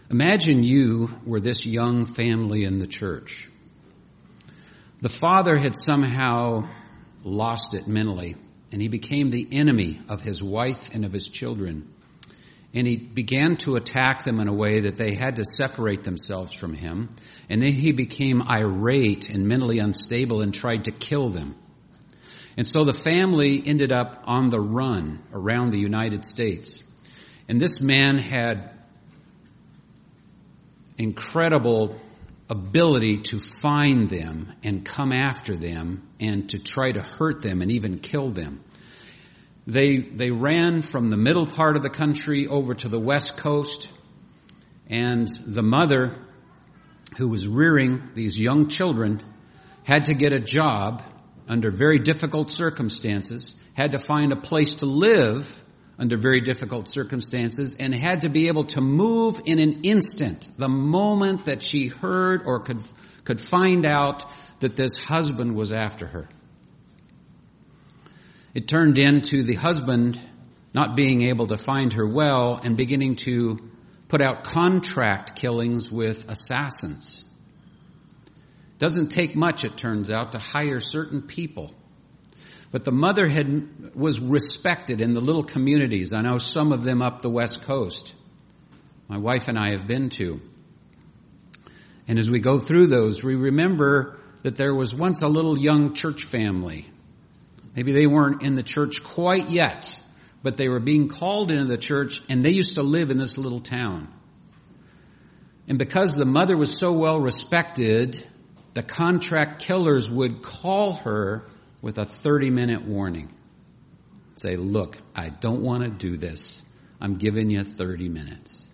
Imagine you were this young family in the church. The father had somehow lost it mentally, and he became the enemy of his wife and of his children. And he began to attack them in a way that they had to separate themselves from him. And then he became irate and mentally unstable and tried to kill them. And so the family ended up on the run around the United States. And this man had incredible ability to find them and come after them and to try to hurt them and even kill them. They ran from the middle part of the country over to the west coast, and the mother, who was rearing these young children, had to get a job under very difficult circumstances, had to find a place to live under very difficult circumstances, and had to be able to move in an instant, the moment that she heard or could find out that this husband was after her. It turned into the husband not being able to find her well and beginning to put out contract killings with assassins. Doesn't take much, it turns out, to hire certain people. But the mother was respected in the little communities. I know some of them up the West Coast. My wife and I have been to. And as we go through those, we remember that there was once a little young church family. Maybe they weren't in the church quite yet, but they were being called into the church, and they used to live in this little town. And because the mother was so well respected, the contract killers would call her with a 30-minute warning. Say, look, I don't want to do this. I'm giving you 30 minutes.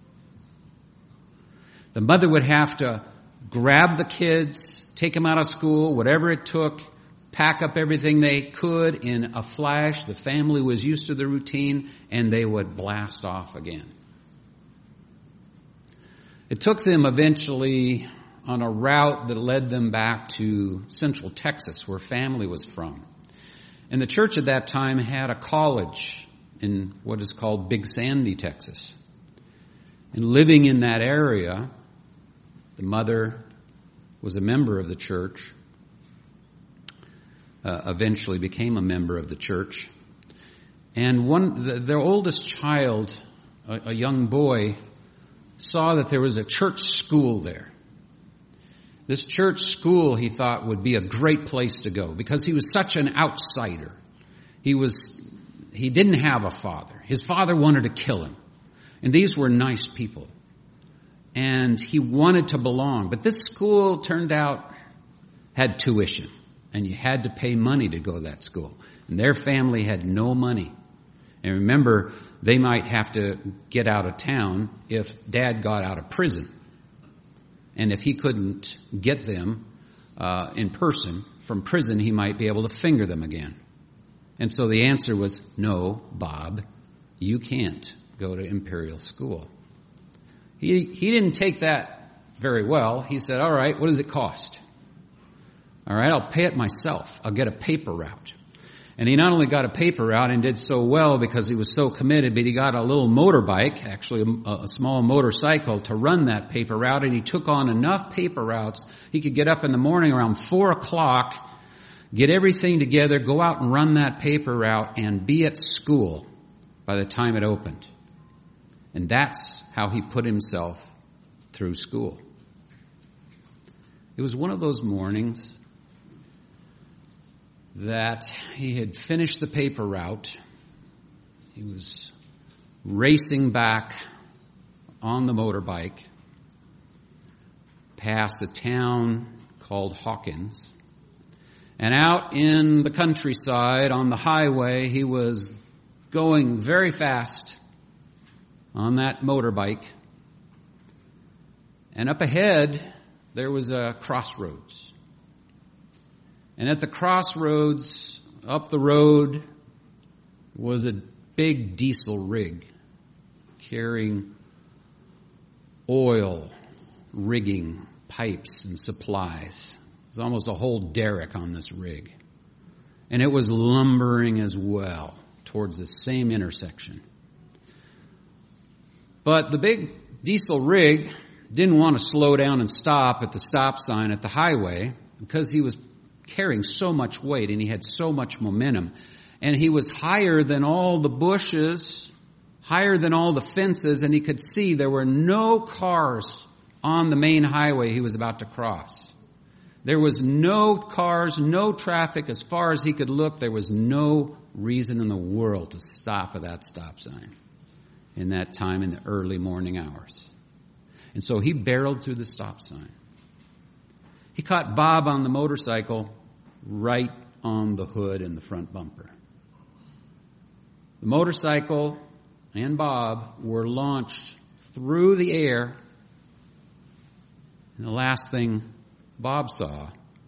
The mother would have to grab the kids, take them out of school, whatever it took, pack up everything they could in a flash. The family was used to the routine, and they would blast off again. It took them eventually on a route that led them back to Central Texas, where family was from. And the church at that time had a college in what is called Big Sandy, Texas. And living in that area, the mother was a member of the church, eventually became a member of the church. And their oldest child, a young boy, saw that there was a church school there. This church school, he thought, would be a great place to go because he was such an outsider. He didn't have a father. His father wanted to kill him. And these were nice people. And he wanted to belong. But this school turned out had tuition. And you had to pay money to go to that school. And their family had no money. And remember, they might have to get out of town if Dad got out of prison. And if he couldn't get them in person from prison, he might be able to finger them again. And so the answer was, no, Bob, you can't go to Imperial School. He didn't take that very well. He said, all right, what does it cost? All right, I'll pay it myself. I'll get a paper route. And he not only got a paper route and did so well because he was so committed, but he got a little motorbike, actually a small motorcycle, to run that paper route. And he took on enough paper routes, he could get up in the morning around 4 o'clock, get everything together, go out and run that paper route, and be at school by the time it opened. And that's how he put himself through school. It was one of those mornings that he had finished the paper route. He was racing back on the motorbike past a town called Hawkins. And out in the countryside on the highway, he was going very fast on that motorbike. And up ahead, there was a crossroads. And at the crossroads, up the road, was a big diesel rig carrying oil, rigging, pipes, and supplies. There's almost a whole derrick on this rig. And it was lumbering as well towards the same intersection. But the big Diesel Rig didn't want to slow down and stop at the stop sign at the highway because he was carrying so much weight and he had so much momentum. And he was higher than all the bushes, higher than all the fences, and he could see there were no cars on the main highway he was about to cross. There was no cars, no traffic. As far as he could look, there was no reason in the world to stop at that stop sign in that time in the early morning hours. And so he barreled through the stop sign. He caught Bob on the motorcycle right on the hood and the front bumper. The motorcycle and Bob were launched through the air. And the last thing Bob saw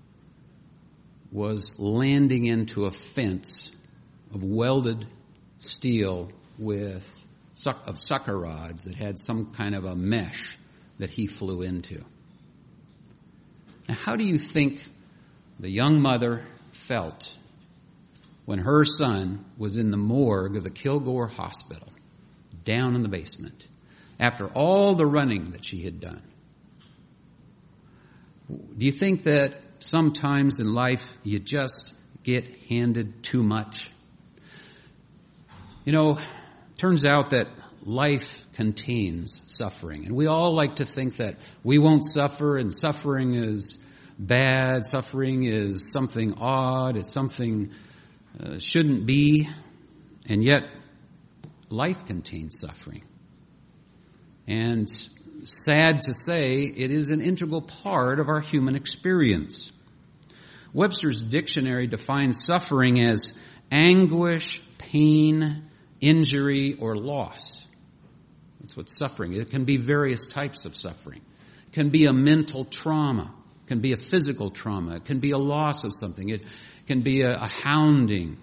was landing into a fence of welded steel of sucker rods that had some kind of a mesh that he flew into. Now, how do you think the young mother felt when her son was in the morgue of the Kilgore Hospital, down in the basement, after all the running that she had done? Do you think that sometimes in life you just get handed too much? Turns out that life contains suffering. And we all like to think that we won't suffer, and suffering is bad, suffering is something odd, it's something shouldn't be. And yet, life contains suffering. And sad to say, it is an integral part of our human experience. Webster's dictionary defines suffering as anguish, pain, injury, or loss. That's what suffering is. It can be various types of suffering. It can be a mental trauma. It can be a physical trauma. It can be a loss of something. It can be a hounding.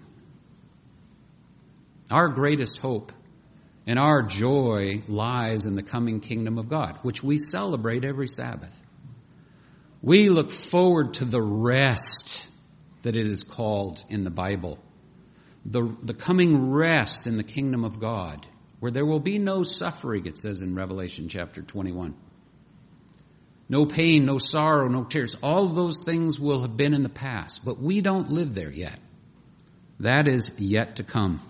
Our greatest hope and our joy lies in the coming kingdom of God, which we celebrate every Sabbath. We look forward to the rest that it is called in the Bible. The coming rest in the kingdom of God, where there will be no suffering, it says in Revelation chapter 21. No pain, no sorrow, no tears. All of those things will have been in the past, but we don't live there yet. That is yet to come.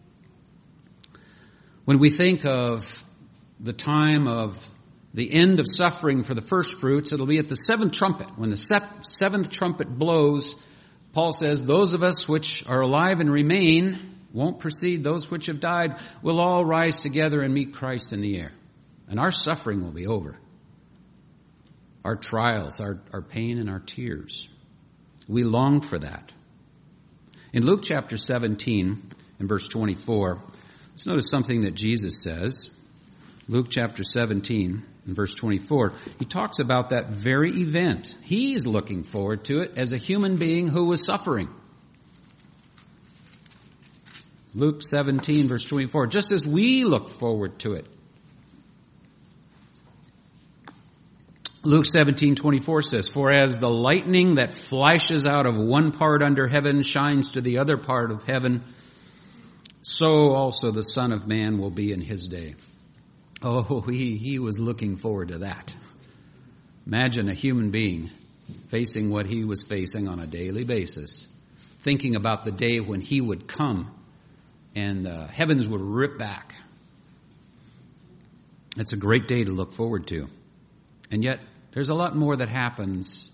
When we think of the time of the end of suffering for the first fruits, it'll be at the seventh trumpet. When the seventh trumpet blows, Paul says, those of us which are alive and remain won't precede those which have died. We'll all rise together and meet Christ in the air. And our suffering will be over. Our trials, our pain, and our tears. We long for that. In Luke chapter 17 and verse 24, let's notice something that Jesus says. Luke chapter 17 and verse 24. He talks about that very event. He's looking forward to it as a human being who was suffering. Luke 17 verse 24. Just as we look forward to it. Luke 17:24 says, for as the lightning that flashes out of one part under heaven shines to the other part of heaven, so also the Son of Man will be in his day. Oh, he was looking forward to that. Imagine a human being facing what he was facing on a daily basis, thinking about the day when he would come and heavens would rip back. It's a great day to look forward to. And yet, there's a lot more that happens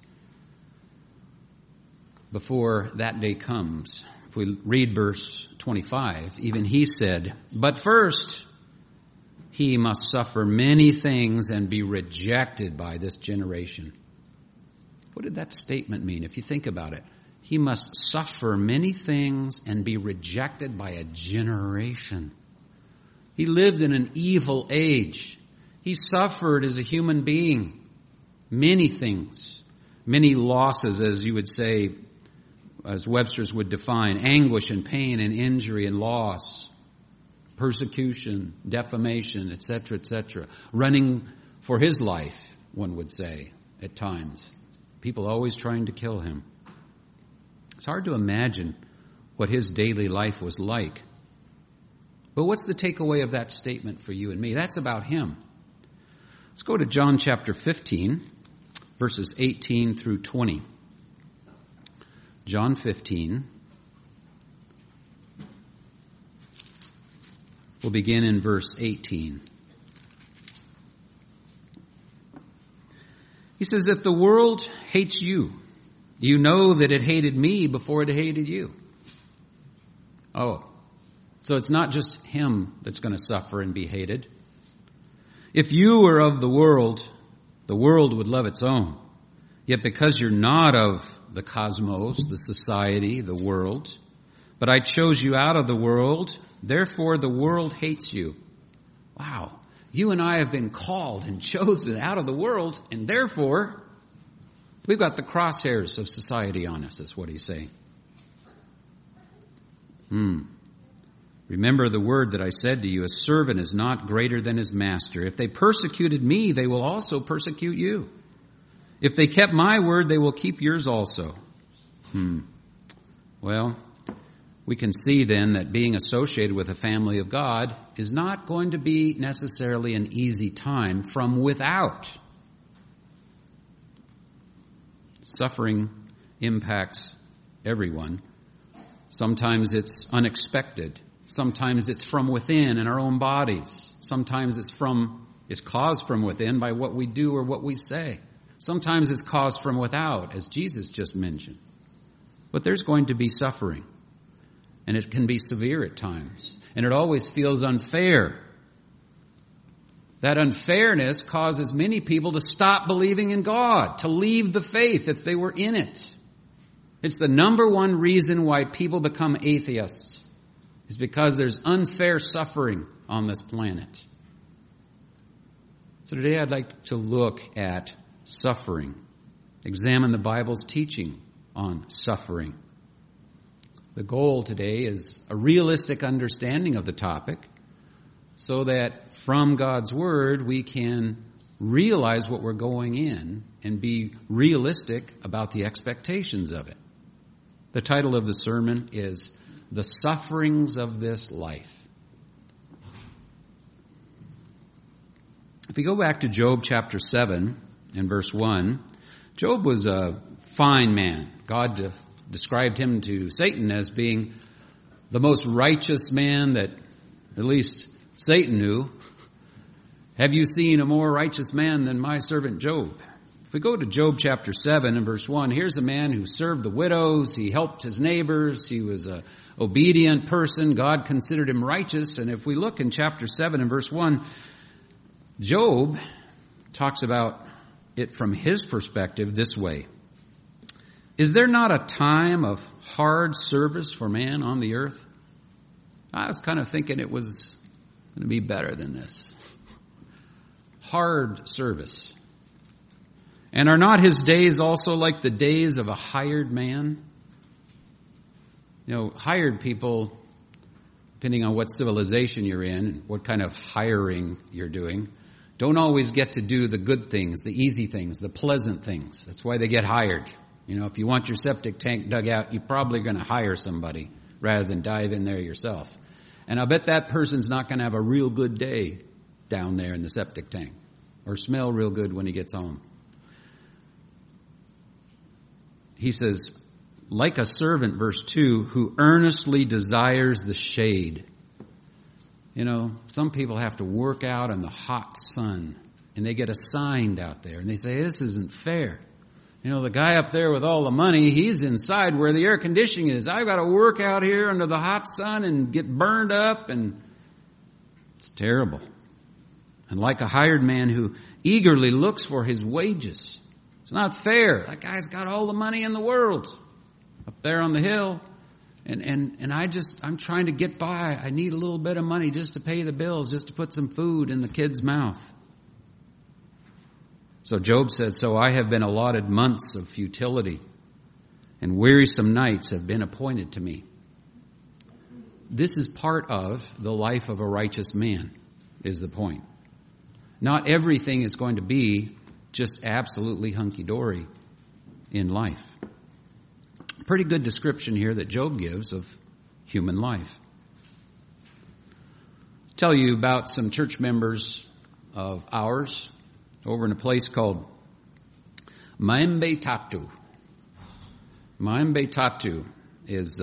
before that day comes. If we read verse 25, even he said, but first he must suffer many things and be rejected by this generation. What did that statement mean? If you think about it, he must suffer many things and be rejected by a generation. He lived in an evil age. He suffered as a human being many things, many losses, as you would say, as Webster's would define, anguish and pain and injury and loss, persecution, defamation, etc., running for his life, one would say, at times. People always trying to kill him. It's hard to imagine what his daily life was like. But what's the takeaway of that statement for you and me? That's about him. Let's go to John chapter 15, verses 18 through 20. John 15. We'll begin in verse 18. He says, if the world hates you, you know that it hated me before it hated you. Oh, so it's not just him that's going to suffer and be hated. If you were of the world would love its own. Yet because you're not of the cosmos, the society, the world, but I chose you out of the world, therefore the world hates you. Wow. You and I have been called and chosen out of the world, and therefore we've got the crosshairs of society on us, is what he's saying. Remember the word that I said to you, a servant is not greater than his master. If they persecuted me, they will also persecute you. If they kept my word, they will keep yours also. Well, we can see then that being associated with the family of God is not going to be necessarily an easy time from without. Suffering impacts everyone. Sometimes it's unexpected. Sometimes it's from within in our own bodies. Sometimes it's caused from within by what we do or what we say. Sometimes it's caused from without, as Jesus just mentioned. But there's going to be suffering. And it can be severe at times. And it always feels unfair. That unfairness causes many people to stop believing in God, to leave the faith if they were in it. It's the number one reason why people become atheists, is because there's unfair suffering on this planet. So today I'd like to look at suffering, examine the Bible's teaching on suffering. The goal today is a realistic understanding of the topic so that from God's Word we can realize what we're going in and be realistic about the expectations of it. The title of the sermon is The Sufferings of This Life. If we go back to Job chapter 7 and verse 1, Job was a fine man. God described him to Satan as being the most righteous man that at least Satan knew. Have you seen a more righteous man than my servant Job? If we go to Job chapter 7 and verse 1, here's a man who served the widows, he helped his neighbors, he was an obedient person, God considered him righteous. And if we look in chapter 7 and verse 1, Job talks about it from his perspective this way. Is there not a time of hard service for man on the earth? I was kind of thinking it was going to be better than this. Hard service. And are not his days also like the days of a hired man? You know, hired people, depending on what civilization you're in, what kind of hiring you're doing, don't always get to do the good things, the easy things, the pleasant things. That's why they get hired. You know, if you want your septic tank dug out, you're probably going to hire somebody rather than dive in there yourself. And I'll bet that person's not going to have a real good day down there in the septic tank or smell real good when he gets home. He says, like a servant, verse 2, who earnestly desires the shade. You know, some people have to work out in the hot sun and they get assigned out there and they say, this isn't fair. You know, the guy up there with all the money, he's inside where the air conditioning is. I've got to work out here under the hot sun and get burned up, and it's terrible. And like a hired man who eagerly looks for his wages. It's not fair. That guy's got all the money in the world up there on the hill. And I'm trying to get by. I need a little bit of money just to pay the bills, just to put some food in the kid's mouth. So Job said, so I have been allotted months of futility, and wearisome nights have been appointed to me. This is part of the life of a righteous man, is the point. Not everything is going to be just absolutely hunky-dory in life. Pretty good description here that Job gives of human life. I'll tell you about some church members of ours over in a place called Maembe Tatu. Maembe Tatu is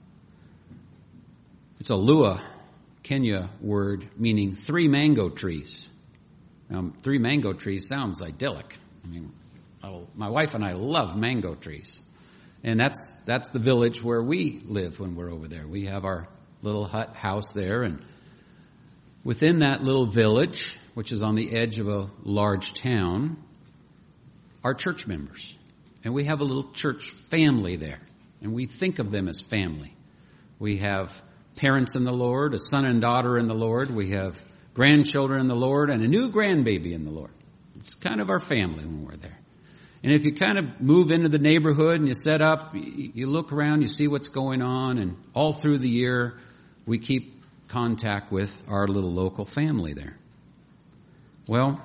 it's a Lua, Kenya word meaning 3 mango trees. Now, 3 mango trees sounds idyllic. I mean, my wife and I love mango trees. And that's the village where we live when we're over there. We have our little hut house there, and within that little village, which is on the edge of a large town, are church members. And we have a little church family there. And we think of them as family. We have parents in the Lord, a son and daughter in the Lord. We have grandchildren in the Lord, and a new grandbaby in the Lord. It's kind of our family when we're there. And if you kind of move into the neighborhood and you set up, you look around, you see what's going on, and all through the year, we keep contact with our little local family there. Well,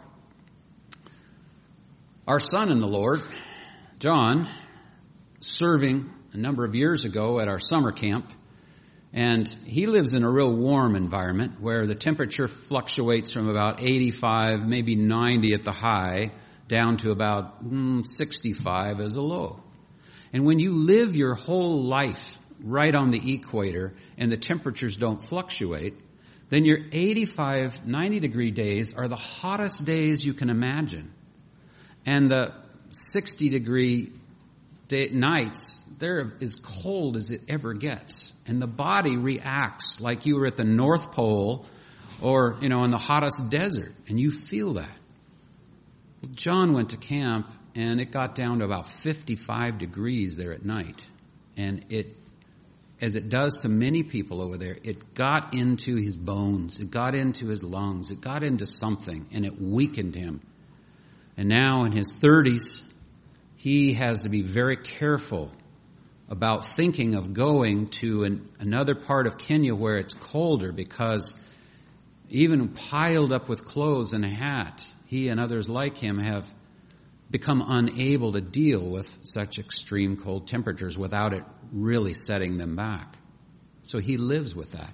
our son in the Lord, John, serving a number of years ago at our summer camp, and he lives in a real warm environment where the temperature fluctuates from about 85, maybe 90 at the high, down to about 65 as a low. And when you live your whole life right on the equator and the temperatures don't fluctuate, then your 85, 90 degree days are the hottest days you can imagine. And the 60 degree nights, they're as cold as it ever gets. And the body reacts like you were at the North Pole or, in the hottest desert. And you feel that. Well, John went to camp and it got down to about 55 degrees there at night. And as it does to many people over there, it got into his bones. It got into his lungs. It got into something and it weakened him. And now in his 30s, he has to be very careful about thinking of going to another part of Kenya where it's colder, because even piled up with clothes and a hat, he and others like him have become unable to deal with such extreme cold temperatures without it really setting them back. So he lives with that.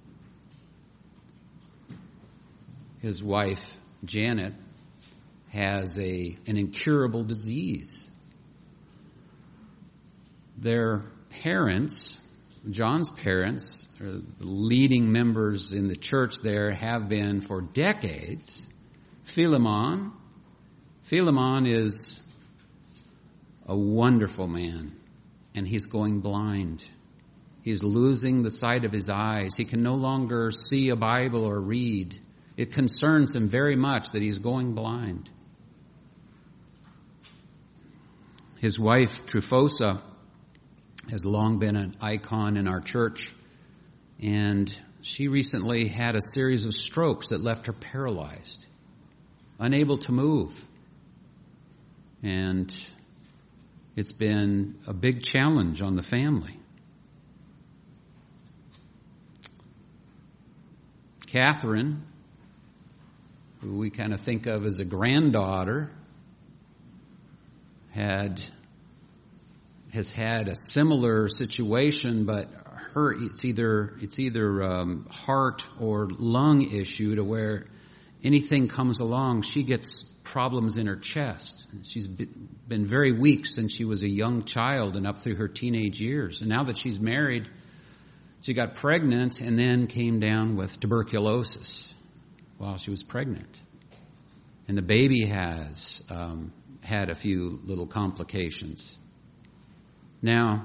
His wife, Janet, has an incurable disease. Their parents, John's parents, are the leading members in the church there, have been for decades. Philemon is a wonderful man, and he's going blind. He's losing the sight of his eyes. He can no longer see a Bible or read. It concerns him very much that he's going blind. His wife, Trufosa, has long been an icon in our church, and she recently had a series of strokes that left her paralyzed, unable to move. And it's been a big challenge on the family. Catherine, who we kind of think of as a granddaughter, has had a similar situation, but it's either heart or lung issue, to where anything comes along, she gets problems in her chest. She's been very weak since she was a young child and up through her teenage years. And now that she's married, she got pregnant and then came down with tuberculosis while she was pregnant. And the baby has had a few little complications. Now,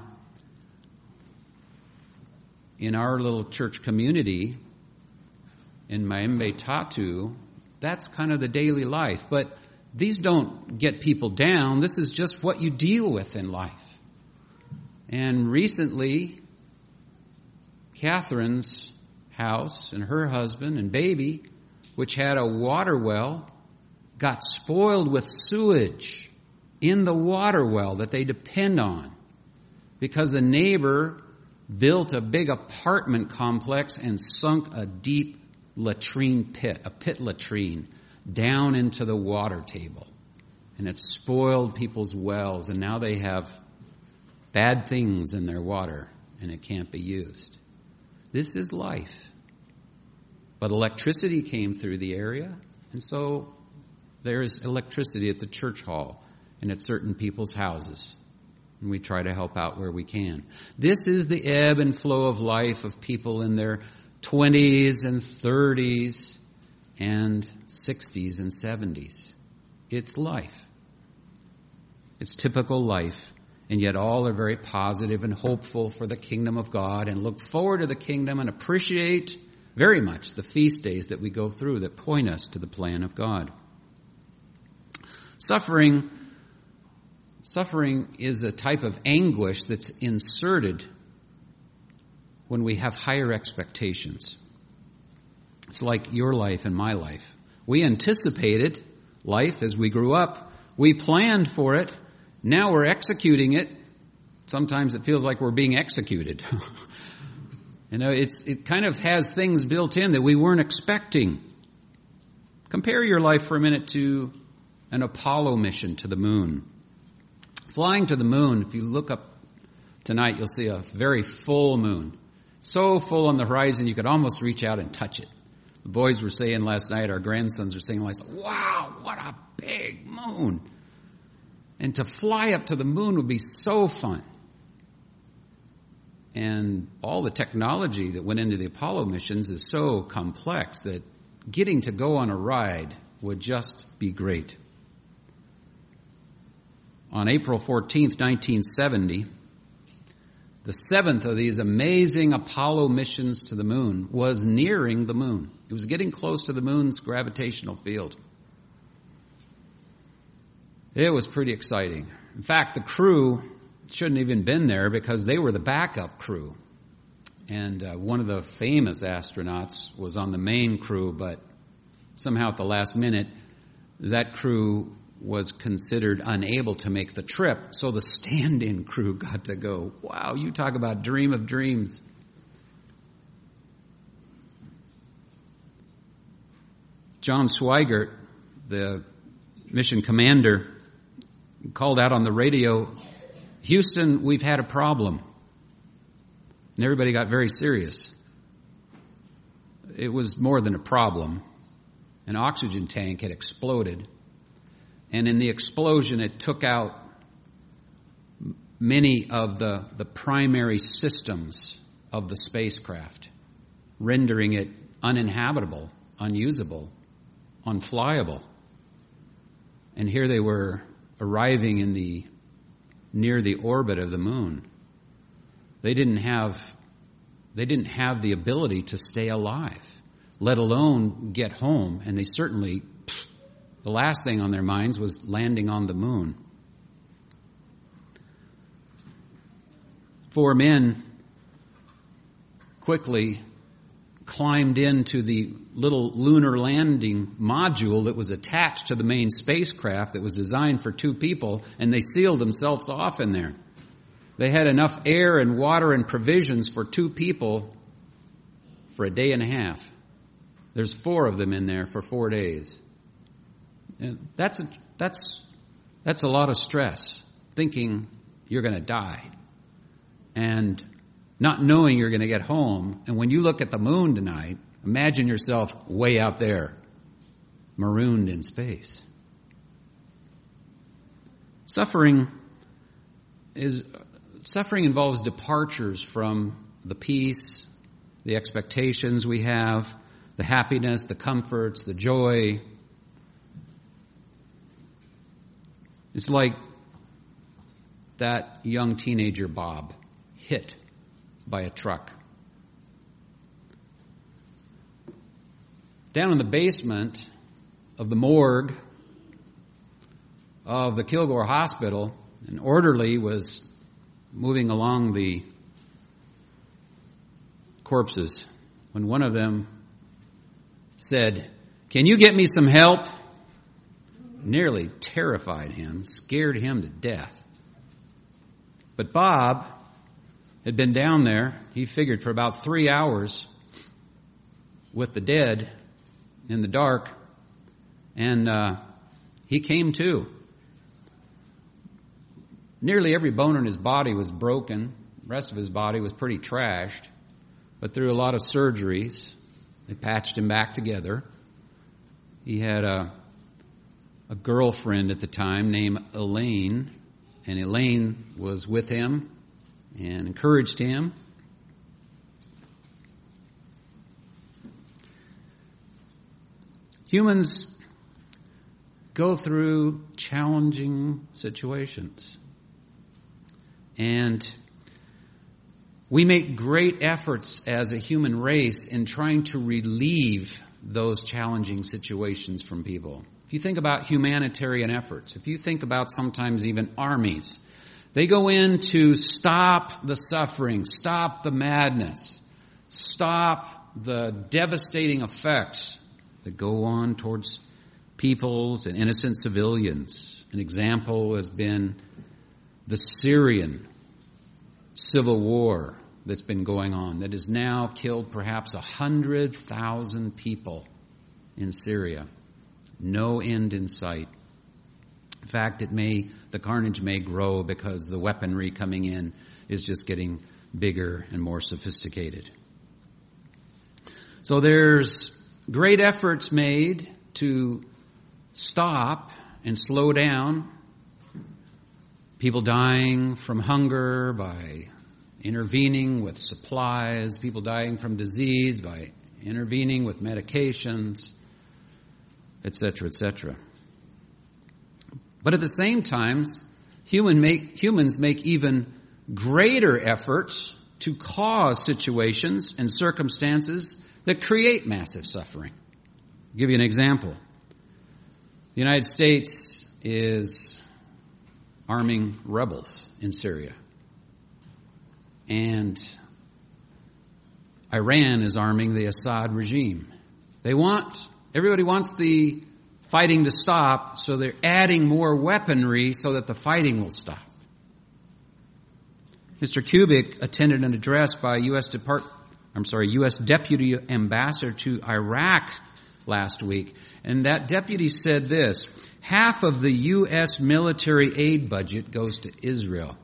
in our little church community in Maembe Tatu, that's kind of the daily life. But these don't get people down. This is just what you deal with in life. And recently, Catherine's house and her husband and baby, which had a water well, got spoiled with sewage in the water well that they depend on, because the neighbor built a big apartment complex and sunk a deep latrine pit, a pit latrine, down into the water table. And it spoiled people's wells, and now they have bad things in their water, and it can't be used. This is life. But electricity came through the area, and so there is electricity at the church hall and at certain people's houses. And we try to help out where we can. This is the ebb and flow of life of people in their 20s and 30s and 60s and 70s. It's life. It's typical life. And yet all are very positive and hopeful for the kingdom of God and look forward to the kingdom and appreciate very much the feast days that we go through that point us to the plan of God. Suffering is a type of anguish that's inserted when we have higher expectations. It's like your life and my life. We anticipated life as we grew up. We planned for it. Now we're executing it. Sometimes it feels like we're being executed. It kind of has things built in that we weren't expecting. Compare your life for a minute to an Apollo mission to the moon. Flying to the moon, if you look up tonight, you'll see a very full moon. So full on the horizon, you could almost reach out and touch it. The boys were saying last night, our grandsons were saying, wow, what a big moon. And to fly up to the moon would be so fun. And all the technology that went into the Apollo missions is so complex that getting to go on a ride would just be great. On April 14th, 1970, the seventh of these amazing Apollo missions to the moon was nearing the moon. It was getting close to the moon's gravitational field. It was pretty exciting. In fact, the crew shouldn't have even been there because they were the backup crew. And one of the famous astronauts was on the main crew, but somehow at the last minute, that crew was considered unable to make the trip, so the stand-in crew got to go. Wow, you talk about dream of dreams. John Swigert, the mission commander, called out on the radio, "Houston, we've had a problem." And everybody got very serious. It was more than a problem. An oxygen tank had exploded. And in the explosion, it took out many of the primary systems of the spacecraft, rendering it uninhabitable, unusable, unflyable. And here they were arriving near the orbit of the moon. They didn't have the ability to stay alive, let alone get home, and they certainly, the last thing on their minds was landing on the moon. 4 men quickly climbed into the little lunar landing module that was attached to the main spacecraft that was designed for 2 people, and they sealed themselves off in there. They had enough air and water and provisions for 2 people for a day and a half. There's 4 of them in there for 4 days. And that's a lot of stress, thinking you're going to die and not knowing you're going to get home. And when you look at the moon tonight, imagine yourself way out there, marooned in space. Suffering involves departures from the peace, the expectations we have, the happiness, the comforts, the joy. It's like that young teenager Bob hit by a truck. Down in the basement of the morgue of the Kilgore Hospital, an orderly was moving along the corpses when one of them said, "Can you get me some help?" Nearly terrified him, scared him to death. But Bob had been down there, he figured, for about 3 hours with the dead in the dark, and he came to. Nearly every bone in his body was broken. The rest of his body was pretty trashed. But through a lot of surgeries, they patched him back together. He had a girlfriend at the time named Elaine, and Elaine was with him and encouraged him. Humans go through challenging situations, and we make great efforts as a human race in trying to relieve those challenging situations from people. If you think about humanitarian efforts, if you think about sometimes even armies, they go in to stop the suffering, stop the madness, stop the devastating effects that go on towards peoples and innocent civilians. An example has been the Syrian civil war that's been going on that has now killed perhaps 100,000 people in Syria. No end in sight. In fact, the carnage may grow because the weaponry coming in is just getting bigger and more sophisticated. So there's great efforts made to stop and slow down people dying from hunger by intervening with supplies, people dying from disease by intervening with medications, etc., etc. But at the same time, humans make even greater efforts to cause situations and circumstances that create massive suffering. I'll give you an example. The United States is arming rebels in Syria. And Iran is arming the Assad regime. Everybody wants the fighting to stop, so they're adding more weaponry so that the fighting will stop. Mr. Kubik attended an address by U.S. Deputy Ambassador to Iraq last week, and that deputy said this: half of the U.S. military aid budget goes to Israel.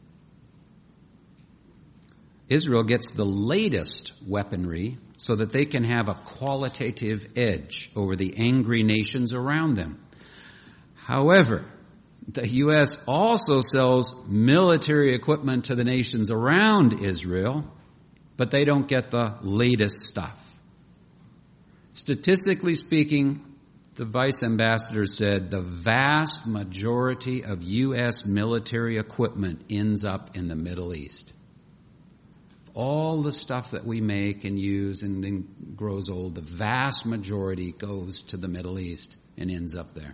Israel gets the latest weaponry so that they can have a qualitative edge over the angry nations around them. However, the U.S. also sells military equipment to the nations around Israel, but they don't get the latest stuff. Statistically speaking, the vice ambassador said the vast majority of U.S. military equipment ends up in the Middle East. All the stuff that we make and use and then grows old, the vast majority goes to the Middle East and ends up there.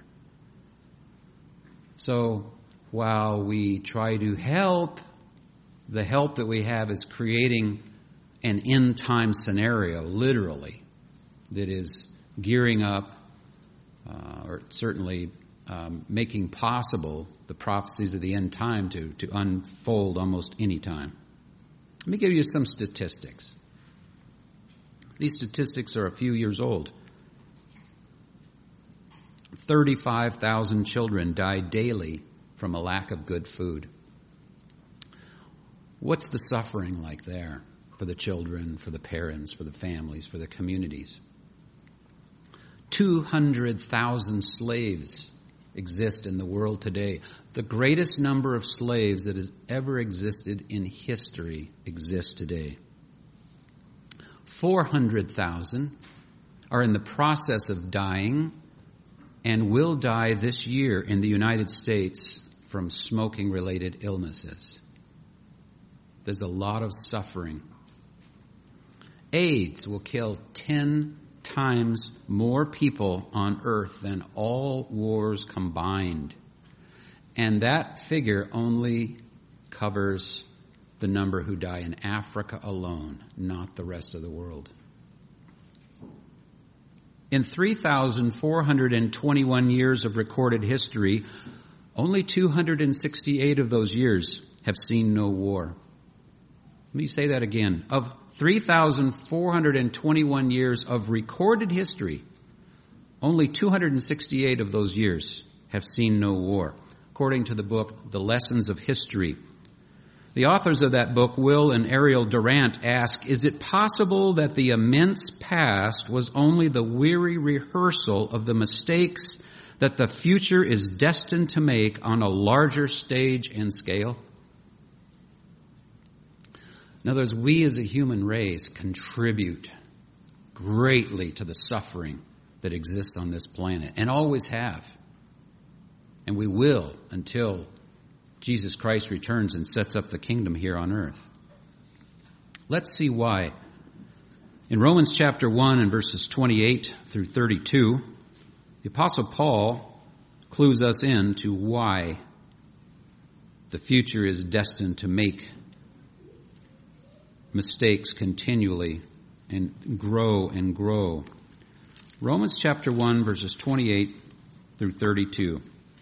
So while we try to help, the help that we have is creating an end-time scenario, literally, that is gearing up or certainly making possible the prophecies of the end time to unfold almost any time. Let me give you some statistics. These statistics are a few years old. 35,000 children die daily from a lack of good food. What's the suffering like there for the children, for the parents, for the families, for the communities? 200,000 slaves exist in the world today. The greatest number of slaves that has ever existed in history exists today. 400,000 are in the process of dying and will die this year in the United States from smoking-related illnesses. There's a lot of suffering. AIDS will kill 10 times more people on earth than all wars combined. And that figure only covers the number who die in Africa alone, not the rest of the world. In 3,421 years of recorded history, only 268 of those years have seen no war. Let me say that again. Of 3,421 years of recorded history, only 268 of those years have seen no war, according to the book, The Lessons of History. The authors of that book, Will and Ariel Durant, ask, is it possible that the immense past was only the weary rehearsal of the mistakes that the future is destined to make on a larger stage and scale? In other words, we as a human race contribute greatly to the suffering that exists on this planet, and always have. And we will until Jesus Christ returns and sets up the kingdom here on earth. Let's see why. In Romans chapter 1 and verses 28 through 32, the Apostle Paul clues us in to why the future is destined to make mistakes continually and grow and grow. Romans chapter 1 verses 28 through 32.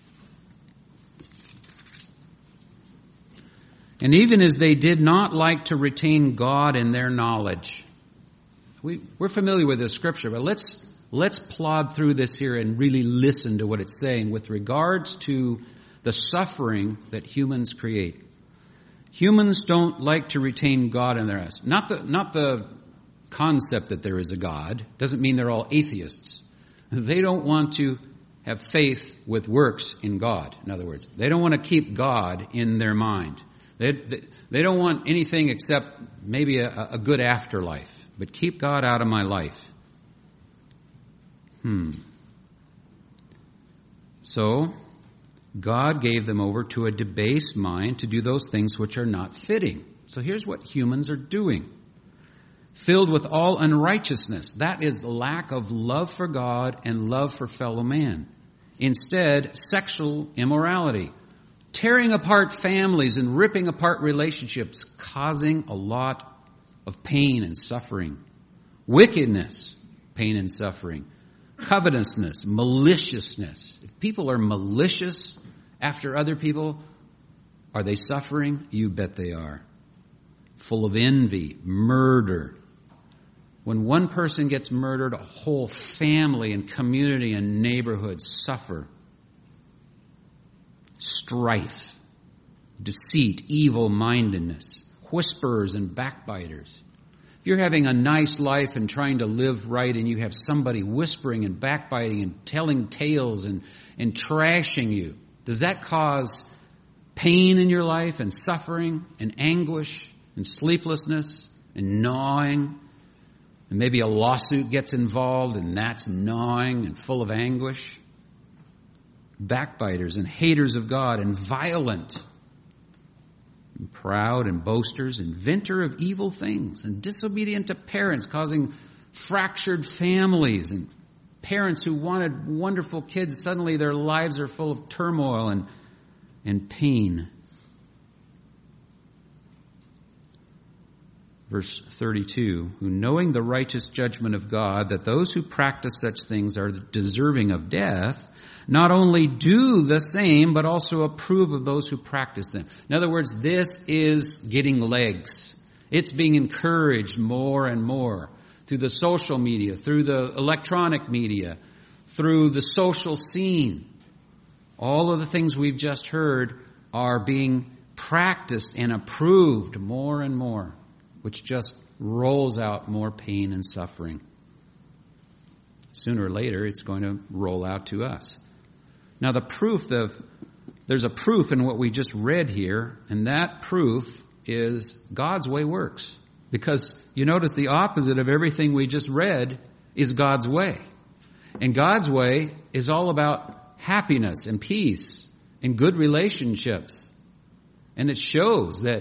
And even as they did not like to retain God in their knowledge. We're familiar with this scripture, but let's plod through this here and really listen to what it's saying with regards to the suffering that humans create. Humans don't like to retain God in their eyes. Not the concept that there is a God. Doesn't mean they're all atheists. They don't want to have faith with works in God. In other words, they don't want to keep God in their mind. They don't want anything except maybe a good afterlife. But keep God out of my life. So, God gave them over to a debased mind to do those things which are not fitting. So here's what humans are doing. Filled with all unrighteousness. That is the lack of love for God and love for fellow man. Instead, sexual immorality. Tearing apart families and ripping apart relationships, causing a lot of pain and suffering. Wickedness, pain and suffering. Covetousness, maliciousness. If people are malicious after other people, are they suffering? You bet they are. Full of envy, murder. When one person gets murdered, a whole family and community and neighborhood suffer. Strife, deceit, evil-mindedness, whisperers and backbiters. If you're having a nice life and trying to live right and you have somebody whispering and backbiting and telling tales and trashing you, does that cause pain in your life and suffering and anguish and sleeplessness and gnawing? And maybe a lawsuit gets involved and that's gnawing and full of anguish. Backbiters and haters of God and violent and proud and boasters, inventor of evil things and disobedient to parents, causing fractured families, and parents who wanted wonderful kids, suddenly their lives are full of turmoil and pain. Verse 32, who knowing the righteous judgment of God, that those who practice such things are deserving of death, not only do the same, but also approve of those who practice them. In other words, this is getting legs. It's being encouraged more and more through the social media, through the electronic media, through the social scene. All of the things we've just heard are being practiced and approved more and more, which just rolls out more pain and suffering. Sooner or later, it's going to roll out to us. Now, there's a proof in what we just read here, and that proof is God's way works. Because you notice the opposite of everything we just read is God's way. And God's way is all about happiness and peace and good relationships. And it shows that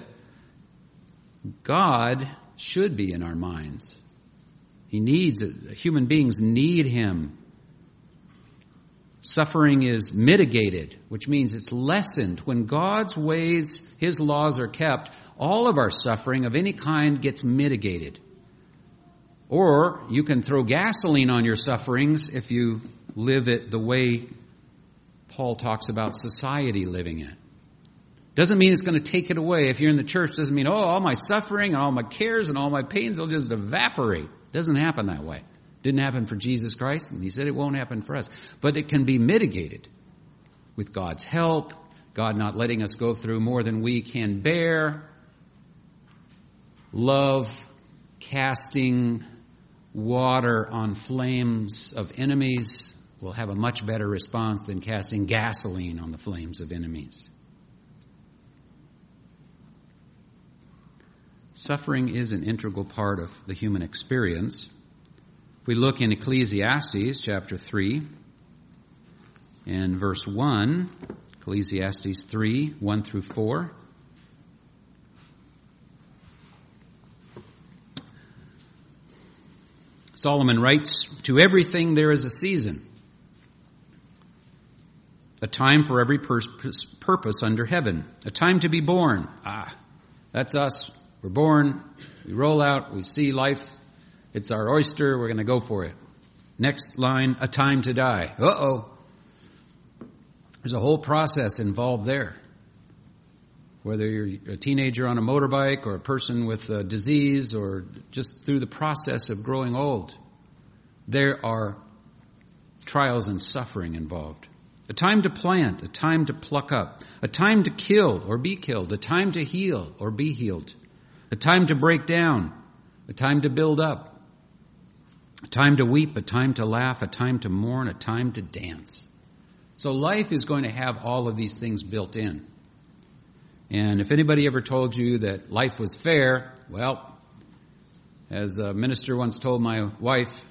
God should be in our minds. Human beings need Him. Suffering is mitigated, which means it's lessened. When God's ways, His laws are kept, all of our suffering of any kind gets mitigated. Or you can throw gasoline on your sufferings if you live it the way Paul talks about society living it. Doesn't mean it's going to take it away. If you're in the church, doesn't mean, all my suffering and all my cares and all my pains will just evaporate. Doesn't happen that way. Didn't happen for Jesus Christ, and He said it won't happen for us. But it can be mitigated with God's help, God not letting us go through more than we can bear, love casting water on flames of enemies, will have a much better response than casting gasoline on the flames of enemies. Suffering is an integral part of the human experience. If we look in Ecclesiastes chapter 3 and verse 1, Ecclesiastes 3, 1 through 4. Solomon writes, "To everything there is a season, a time for every purpose under heaven, a time to be born." That's us. We're born, we roll out, we see life. It's our oyster, we're going to go for it. Next line, a time to die. There's a whole process involved there. Whether you're a teenager on a motorbike or a person with a disease or just through the process of growing old, there are trials and suffering involved. A time to plant, a time to pluck up, a time to kill or be killed, a time to heal or be healed, a time to break down, a time to build up, a time to weep, a time to laugh, a time to mourn, a time to dance. So life is going to have all of these things built in. And if anybody ever told you that life was fair, well, as a minister once told my wife,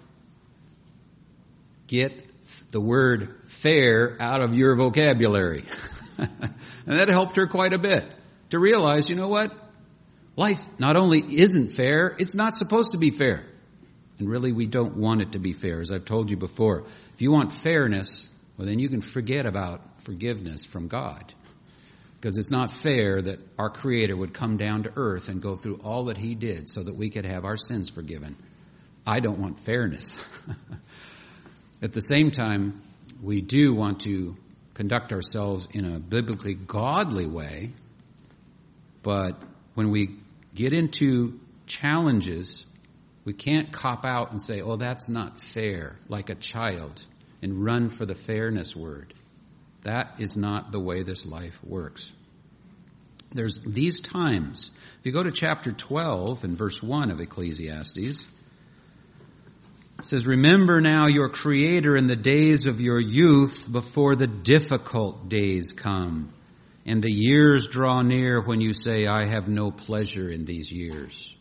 get the word fair out of your vocabulary. And that helped her quite a bit to realize, you know what? Life not only isn't fair, it's not supposed to be fair. And really, we don't want it to be fair, as I've told you before. If you want fairness, well, then you can forget about forgiveness from God. Because it's not fair that our Creator would come down to earth and go through all that He did so that we could have our sins forgiven. I don't want fairness. At the same time, we do want to conduct ourselves in a biblically godly way. But when we get into challenges, we can't cop out and say, oh, that's not fair, like a child, and run for the fairness word. That is not the way this life works. There's these times. If you go to chapter 12 and verse 1 of Ecclesiastes, it says, "Remember now your Creator in the days of your youth before the difficult days come, and the years draw near when you say, I have no pleasure in these years."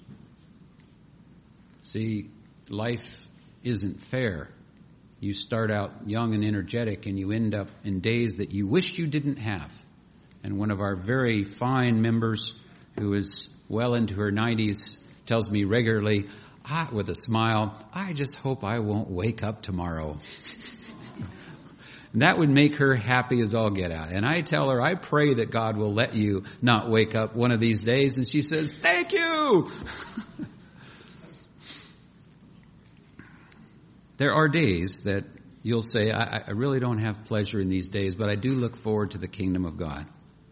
See, life isn't fair. You start out young and energetic, and you end up in days that you wish you didn't have. And one of our very fine members, who is well into her 90s, tells me regularly, with a smile, "I just hope I won't wake up tomorrow." And that would make her happy as all get out. And I tell her, I pray that God will let you not wake up one of these days. And she says, "Thank you." There are days that you'll say, I really don't have pleasure in these days, but I do look forward to the kingdom of God.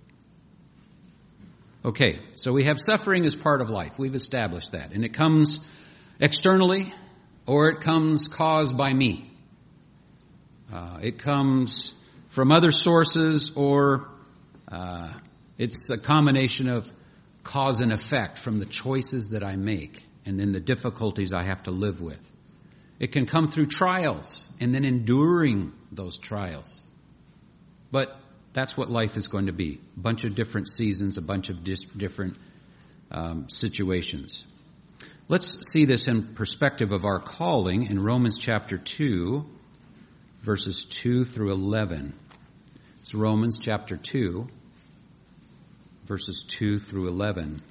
Okay, so we have suffering as part of life. We've established that. And it comes externally, or it comes caused by me. It comes from other sources, or it's a combination of cause and effect from the choices that I make and then the difficulties I have to live with. It can come through trials and then enduring those trials. But that's what life is going to be. A bunch of different seasons, a bunch of different situations. Let's see this in perspective of our calling in Romans chapter 2, verses 2 through 11. It's Romans chapter 2, verses 2 through 11.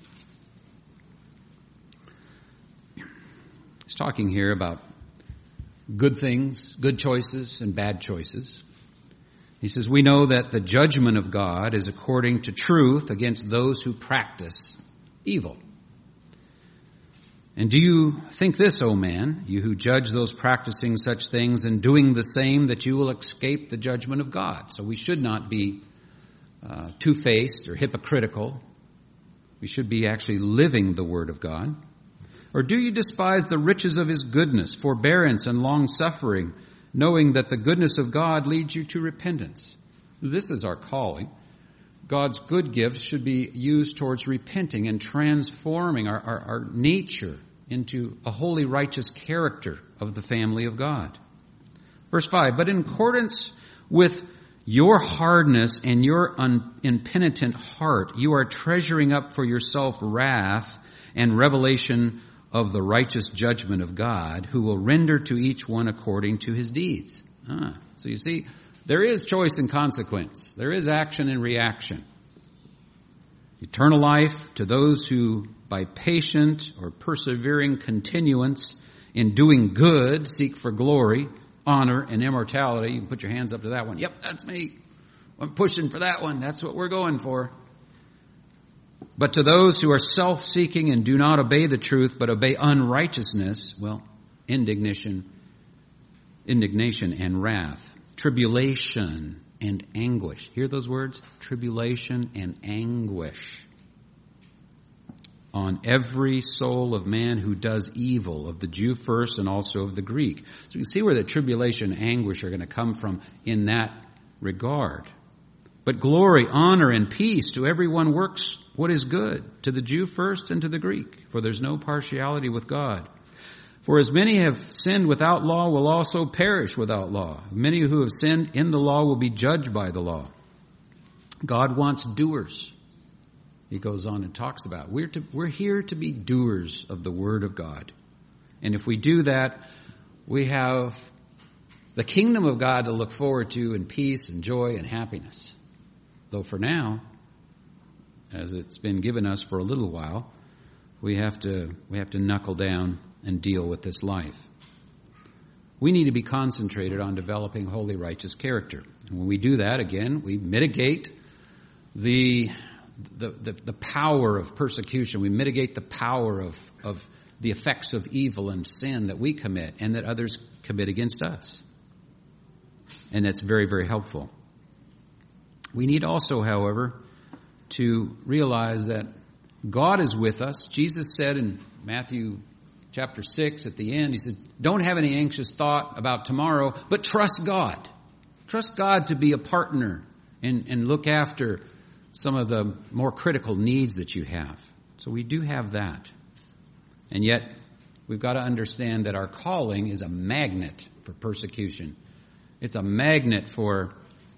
He's talking here about good things, good choices, and bad choices. He says, "We know that the judgment of God is according to truth against those who practice evil. And do you think this, O man, you who judge those practicing such things and doing the same, that you will escape the judgment of God?" So we should not be two-faced or hypocritical. We should be actually living the Word of God. "Or do you despise the riches of His goodness, forbearance, and long-suffering, knowing that the goodness of God leads you to repentance?" This is our calling. God's good gifts should be used towards repenting and transforming our nature into a holy, righteous character of the family of God. Verse 5, but in accordance with your hardness and your impenitent heart, you are treasuring up for yourself wrath and revelation of the righteous judgment of God, who will render to each one according to his deeds. So you see, there is choice and consequence. There is action and reaction. Eternal life to those who, by patient or persevering continuance in doing good, seek for glory, honor, and immortality. You can put your hands up to that one. Yep, that's me. I'm pushing for that one. That's what we're going for. But to those who are self-seeking and do not obey the truth, but obey unrighteousness, well, indignation and wrath, tribulation and anguish. Hear those words? Tribulation and anguish on every soul of man who does evil, of the Jew first and also of the Greek. So you see where the tribulation and anguish are going to come from in that regard. But glory, honor, and peace to everyone works what is good, to the Jew first and to the Greek, for there's no partiality with God. For as many have sinned without law will also perish without law. Many who have sinned in the law will be judged by the law. God wants doers. He goes on and talks about. We're here to be doers of the Word of God. And if we do that, we have the kingdom of God to look forward to in peace and joy and happiness. Though for now, as it's been given us for a little while, we have to knuckle down and deal with this life. We need to be concentrated on developing holy, righteous character. And when we do that, again, we mitigate the power of persecution. We mitigate the power of the effects of evil and sin that we commit and that others commit against us. And that's very, very helpful. We need also, however, to realize that God is with us. Jesus said in Matthew chapter 6 at the end, he said, don't have any anxious thought about tomorrow, but trust God. Trust God to be a partner and look after some of the more critical needs that you have. So we do have that. And yet, we've got to understand that our calling is a magnet for persecution. It's a magnet for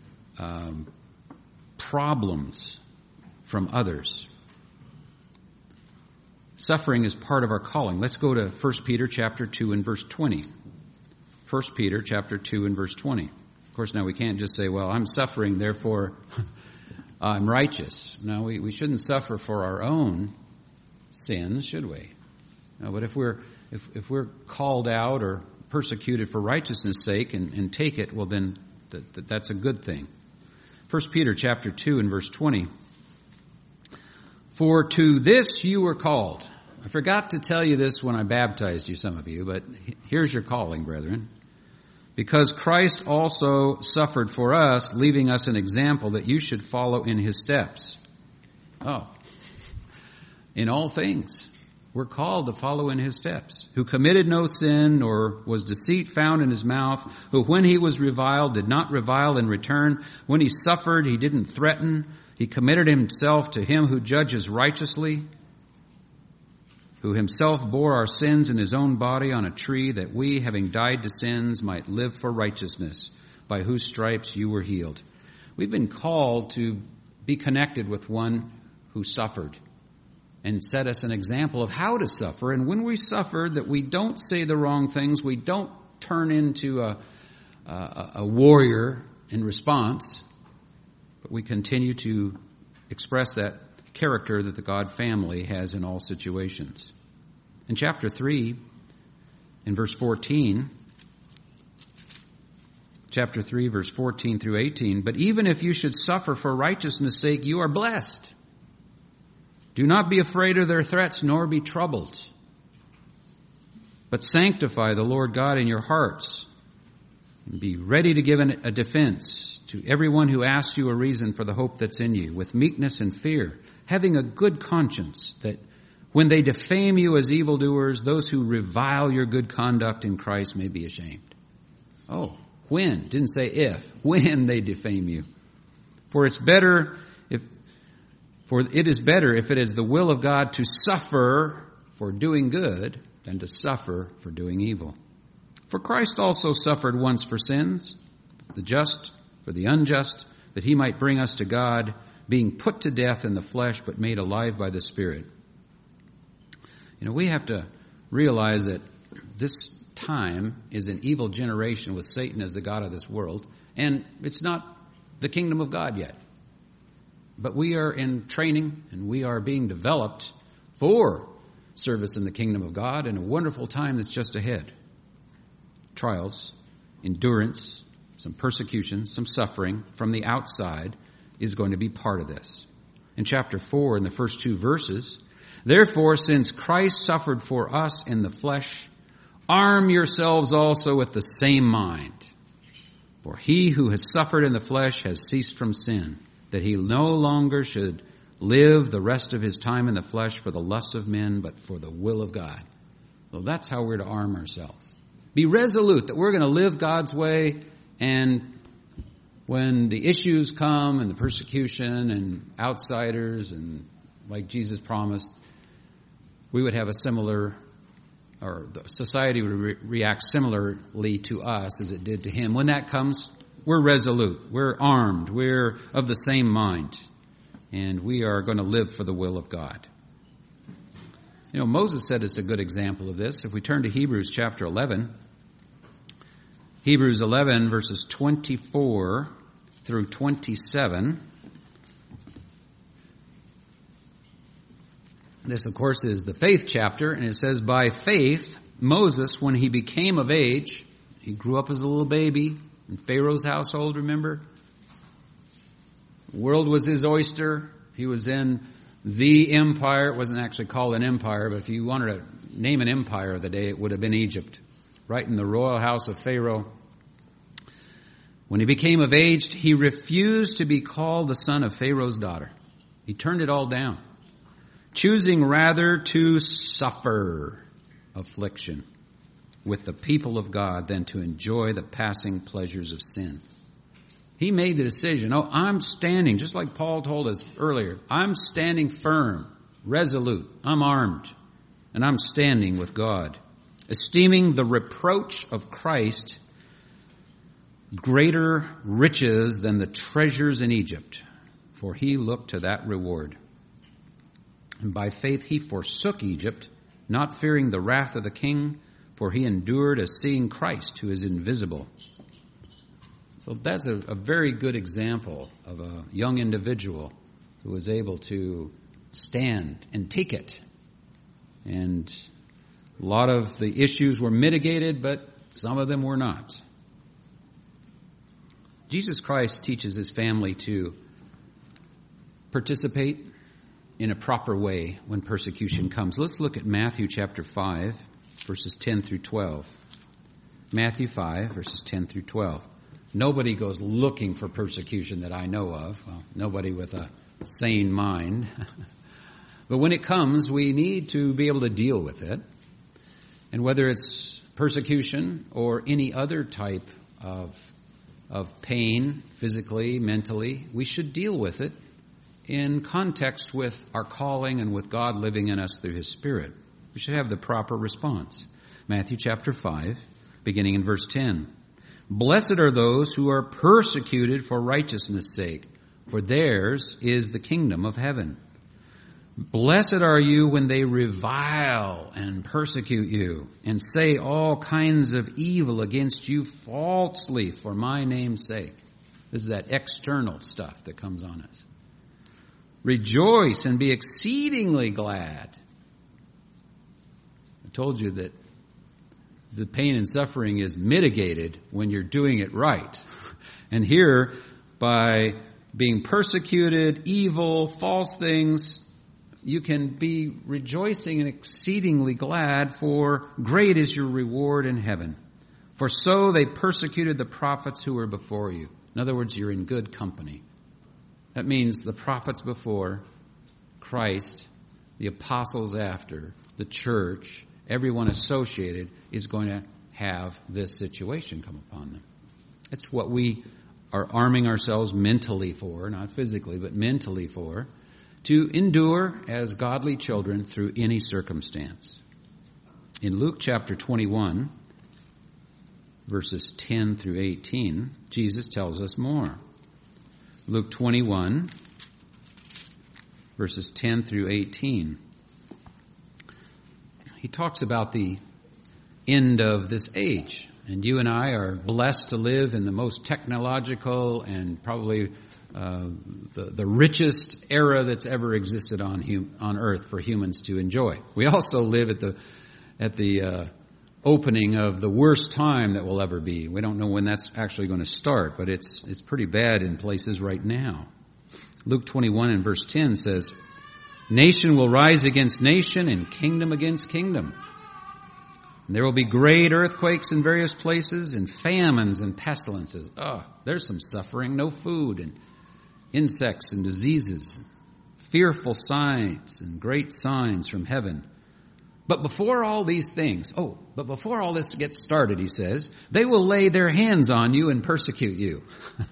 problems from others. Suffering is part of our calling. Let's go to 1 Peter chapter 2 and verse 20. 1 Peter chapter 2 and verse 20. Of course, now we can't just say, well, I'm suffering, therefore I'm righteous. No, we shouldn't suffer for our own sins, should we? No, but if we're called out or persecuted for righteousness' sake and take it, well then that's a good thing. 1 Peter chapter 2 and verse 20. For to this you were called. I forgot to tell you this when I baptized you, some of you, but here's your calling, brethren. Because Christ also suffered for us, leaving us an example that you should follow in his steps. Oh, in all things, we're called to follow in his steps. Who committed no sin, nor was deceit found in his mouth. Who when he was reviled, did not revile in return. When he suffered, he didn't threaten. He committed himself to him who judges righteously. Who himself bore our sins in his own body on a tree, that we, having died to sins, might live for righteousness, by whose stripes you were healed. We've been called to be connected with one who suffered and set us an example of how to suffer. And when we suffer, that we don't say the wrong things, we don't turn into a warrior in response, but we continue to express that character that the God family has in all situations. In chapter 3, in verse 14, chapter 3, verse 14 through 18, but even if you should suffer for righteousness' sake, you are blessed. Do not be afraid of their threats, nor be troubled, but sanctify the Lord God in your hearts, and be ready to give a defense to everyone who asks you a reason for the hope that's in you, with meekness and fear, having a good conscience, that when they defame you as evildoers, those who revile your good conduct in Christ may be ashamed. Oh, when? Didn't say if. When they defame you. For it is better if it is the will of God to suffer for doing good than to suffer for doing evil. For Christ also suffered once for sins, the just for the unjust, that he might bring us to God, being put to death in the flesh, but made alive by the Spirit. We have to realize that this time is an evil generation with Satan as the god of this world, and it's not the kingdom of God yet. But we are in training, and we are being developed for service in the kingdom of God, and a wonderful time that's just ahead. Trials, endurance, some persecution, some suffering from the outside is going to be part of this. In chapter 4, in the first 2 verses, therefore, since Christ suffered for us in the flesh, arm yourselves also with the same mind. For he who has suffered in the flesh has ceased from sin, that he no longer should live the rest of his time in the flesh for the lusts of men, but for the will of God. Well, that's how we're to arm ourselves. Be resolute that we're going to live God's way, and when the issues come and the persecution and outsiders, and like Jesus promised, we would have a similar, or the society would react similarly to us as it did to him. When that comes, we're resolute, we're armed, we're of the same mind, and we are going to live for the will of God. Moses said it's a good example of this. If we turn to Hebrews chapter 11, Hebrews 11 verses 24 through 27. This, of course, is the faith chapter, and it says, by faith, Moses, when he became of age, he grew up as a little baby in Pharaoh's household, remember? The world was his oyster. He was in the empire. It wasn't actually called an empire, but if you wanted to name an empire of the day, it would have been Egypt, right in the royal house of Pharaoh. When he became of age, he refused to be called the son of Pharaoh's daughter. He turned it all down, choosing rather to suffer affliction with the people of God than to enjoy the passing pleasures of sin. He made the decision, I'm standing, just like Paul told us earlier, I'm standing firm, resolute, I'm armed, and I'm standing with God, esteeming the reproach of Christ greater riches than the treasures in Egypt, for he looked to that reward. And by faith he forsook Egypt, not fearing the wrath of the king, for he endured as seeing Christ, who is invisible. So that's a very good example of a young individual who was able to stand and take it. And a lot of the issues were mitigated, but some of them were not. Jesus Christ teaches his family to participate in a proper way when persecution comes. Let's look at Matthew chapter 5, verses 10 through 12. Matthew 5, verses 10 through 12. Nobody goes looking for persecution that I know of. Well, nobody with a sane mind. But when it comes, we need to be able to deal with it. And whether it's persecution or any other type of pain, physically, mentally, we should deal with it in context with our calling and with God living in us through his Spirit. We should have the proper response. Matthew chapter 5, beginning in verse 10. Blessed are those who are persecuted for righteousness' sake, for theirs is the kingdom of heaven. Blessed are you when they revile and persecute you and say all kinds of evil against you falsely for my name's sake. This is that external stuff that comes on us. Rejoice and be exceedingly glad. I told you that the pain and suffering is mitigated when you're doing it right. And here, by being persecuted, evil, false things, you can be rejoicing and exceedingly glad, for great is your reward in heaven. For so they persecuted the prophets who were before you. In other words, you're in good company. That means the prophets before, Christ, the apostles after, the church, everyone associated is going to have this situation come upon them. It's what we are arming ourselves mentally for, not physically, but mentally for, to endure as godly children through any circumstance. In Luke chapter 21, verses 10 through 18, Jesus tells us more. Luke 21, verses 10 through 18. He talks about the end of this age. And you and I are blessed to live in the most technological and probably the richest era that's ever existed on earth for humans to enjoy. We also live at the opening of the worst time that will ever be. We don't know when that's actually going to start, but it's pretty bad in places right now. Luke 21 and verse 10 says, "Nation will rise against nation and kingdom against kingdom. And there will be great earthquakes in various places and famines and pestilences." Oh, there's some suffering, no food and insects and diseases, fearful signs and great signs from heaven. But before all these things, before all this gets started, he says, they will lay their hands on you and persecute you,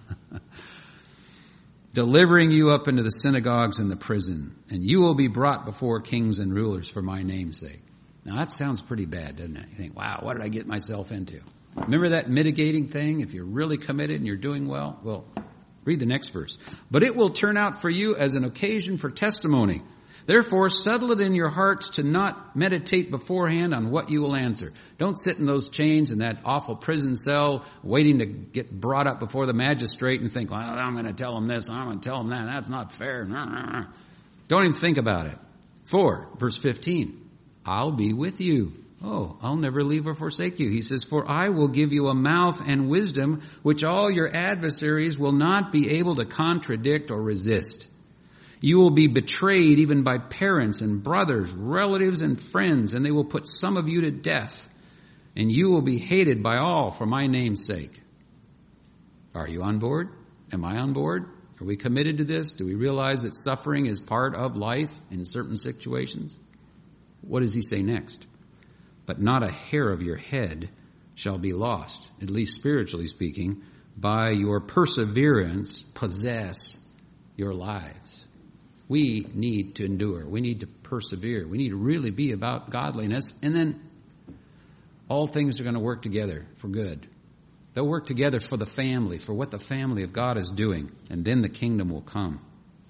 delivering you up into the synagogues and the prison, and you will be brought before kings and rulers for my name's sake. Now that sounds pretty bad, doesn't it? You think, wow, what did I get myself into? Remember that mitigating thing? If you're really committed and you're doing well, read the next verse. "But it will turn out for you as an occasion for testimony. Therefore, settle it in your hearts to not meditate beforehand on what you will answer." Don't sit in those chains in that awful prison cell waiting to get brought up before the magistrate and think, well, I'm going to tell him this, I'm going to tell him that. That's not fair. Don't even think about it. Verse 15, "I'll be with you. I'll never leave or forsake you." He says, "For I will give you a mouth and wisdom which all your adversaries will not be able to contradict or resist. You will be betrayed even by parents and brothers, relatives and friends, and they will put some of you to death, and you will be hated by all for my name's sake." Are you on board? Am I on board? Are we committed to this? Do we realize that suffering is part of life in certain situations? What does he say next? "But not a hair of your head shall be lost," at least spiritually speaking, "by your perseverance possess your lives." We need to endure. We need to persevere. We need to really be about godliness. And then all things are going to work together for good. They'll work together for the family, for what the family of God is doing. And then the kingdom will come.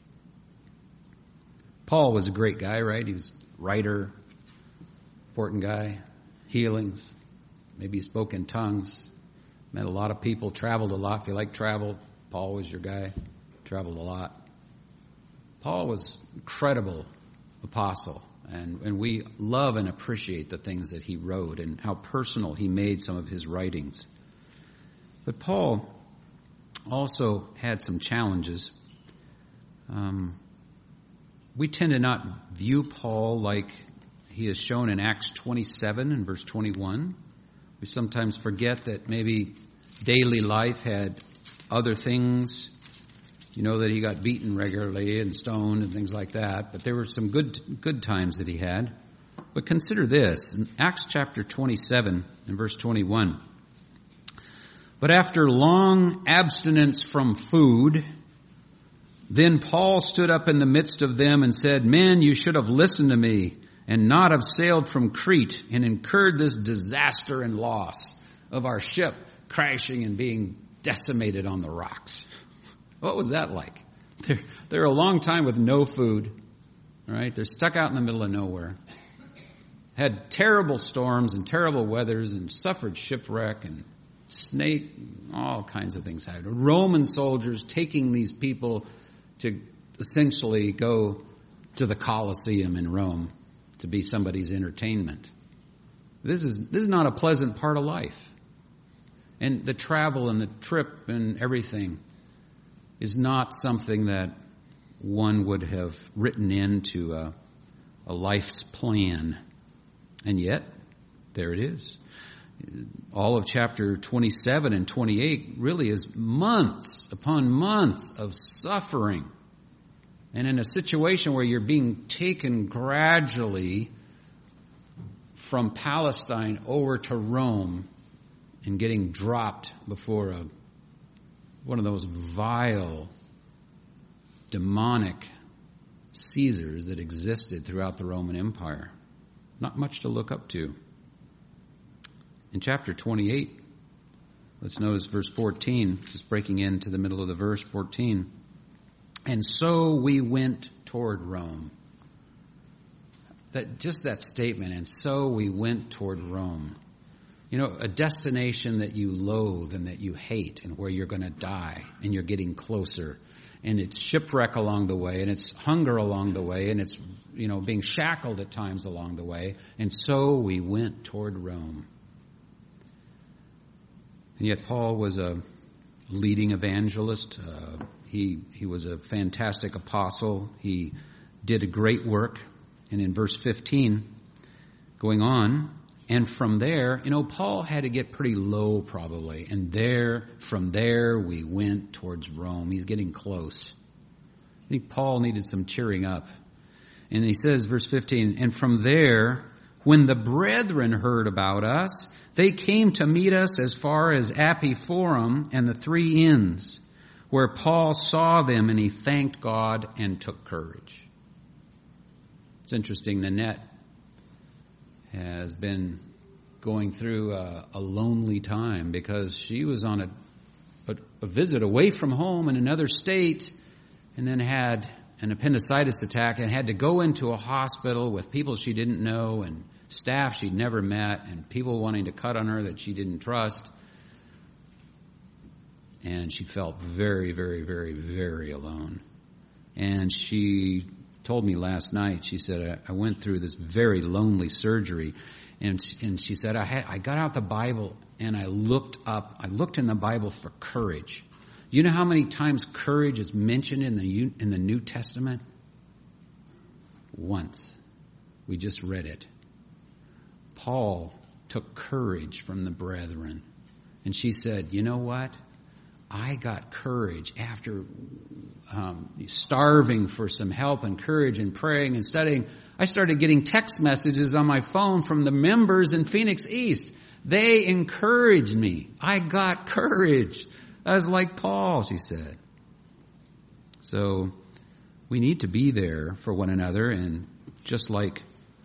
Paul was a great guy, right? He was a writer, important guy, healings. Maybe he spoke in tongues, met a lot of people, traveled a lot. If you like travel, Paul was your guy, traveled a lot. Paul was an incredible apostle, and we love and appreciate the things that he wrote and how personal he made some of his writings. But Paul also had some challenges. We tend to not view Paul like he is shown in Acts 27 and verse 21. We sometimes forget that maybe daily life had other things. You know that he got beaten regularly and stoned and things like that. But there were some good times that he had. But consider this. In Acts chapter 27 and verse 21. "But after long abstinence from food, then Paul stood up in the midst of them and said, 'Men, you should have listened to me and not have sailed from Crete and incurred this disaster and loss of our ship crashing and being decimated on the rocks.'" What was that like? They're a long time with no food, right? They're stuck out in the middle of nowhere. Had terrible storms and terrible weathers and suffered shipwreck and snake, all kinds of things happened. Roman soldiers taking these people to essentially go to the Colosseum in Rome to be somebody's entertainment. This is not a pleasant part of life. And the travel and the trip and everything is not something that one would have written into a life's plan. And yet, there it is. All of chapter 27 and 28 really is months upon months of suffering. And in a situation where you're being taken gradually from Palestine over to Rome and getting dropped before one of those vile, demonic Caesars that existed throughout the Roman Empire. Not much to look up to. In chapter 28, Let's notice verse 14, just breaking into the middle of the verse, 14. And so we went toward Rome. That statement, and so we went toward Rome. You know, a destination that you loathe and that you hate and where you're going to die and you're getting closer. And it's shipwreck along the way, and it's hunger along the way, and it's, being shackled at times along the way. And so we went toward Rome. And yet Paul was a leading evangelist. He was a fantastic apostle. He did a great work. And in verse 15, going on, and from there, Paul had to get pretty low probably. And from there we went towards Rome. He's getting close. I think Paul needed some cheering up. And he says, verse 15, and from there, when the brethren heard about us, they came to meet us as far as Apiphorum and the Three Inns, where Paul saw them and he thanked God and took courage. It's interesting, Nanette has been going through a lonely time because she was on a visit away from home in another state and then had an appendicitis attack and had to go into a hospital with people she didn't know and staff she'd never met and people wanting to cut on her that she didn't trust. And she felt very, very, very, very alone. And she told me last night, she said, I went through this very lonely surgery. And she said, I got out the Bible and I looked in the Bible for courage. You know how many times courage is mentioned in the New Testament? Once. We just read it. Paul took courage from the brethren. And she said, you know what? I got courage after starving for some help and courage and praying and studying. I started getting text messages on my phone from the members in Phoenix East. They encouraged me. I got courage. I was like Paul, she said. So we need to be there for one another, and just like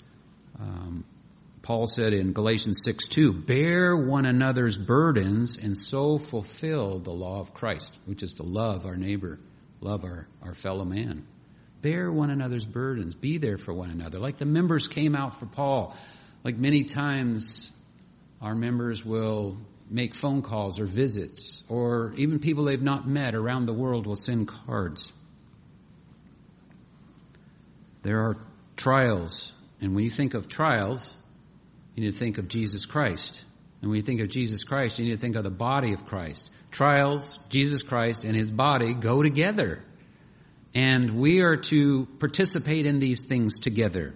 Paul said in Galatians 6:2, bear one another's burdens and so fulfill the law of Christ, which is to love our neighbor, love our fellow man. Bear one another's burdens. Be there for one another. Like the members came out for Paul. Like many times our members will make phone calls or visits, or even people they've not met around the world will send cards. There are trials. And when you think of trials, you need to think of Jesus Christ. And when you think of Jesus Christ, you need to think of the body of Christ. Trials, Jesus Christ, and his body go together. And we are to participate in these things together.